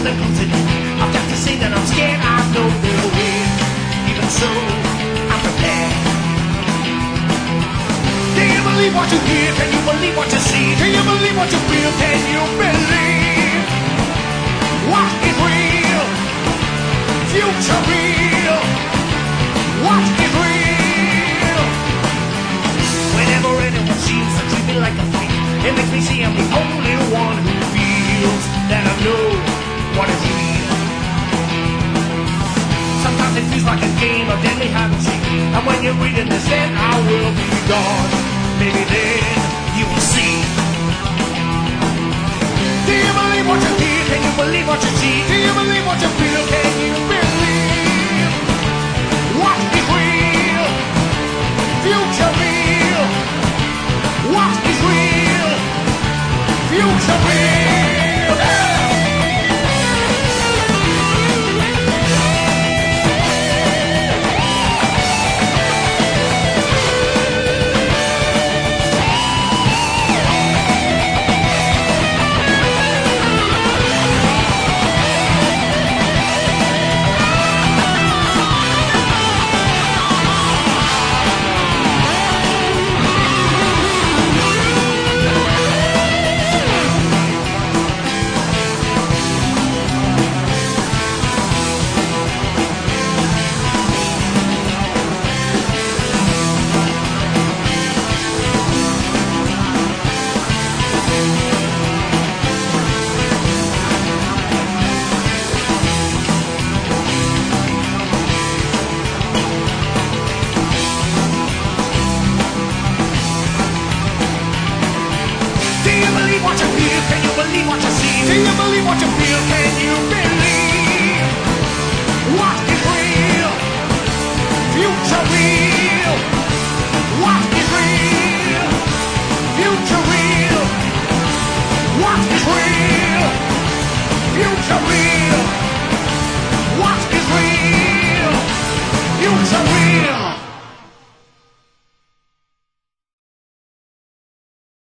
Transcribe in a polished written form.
conclusion. I've got to say that I'm scared, I know they'll win. Even so, I'm prepared. Can you believe what you hear? Can you believe what you see? Can you believe what you feel? Can you believe what is real? Future real. What is real? Whenever anyone seems to treat me like a freak, it makes me see I'm the only one who feels that I know what is real. Sometimes it feels like a game of deadly hide and seek, and when you're reading this, then I will be gone. Maybe then you will see. Do you believe what you hear? Can you believe what you see? Do you believe what you feel? Can you believe what is real? Future real. What is real? Future real. Yeah. What you feel, can you believe what you see? Do you believe what you feel? Can you believe what is real? Future real. What is real? Future real. What is real? Future real.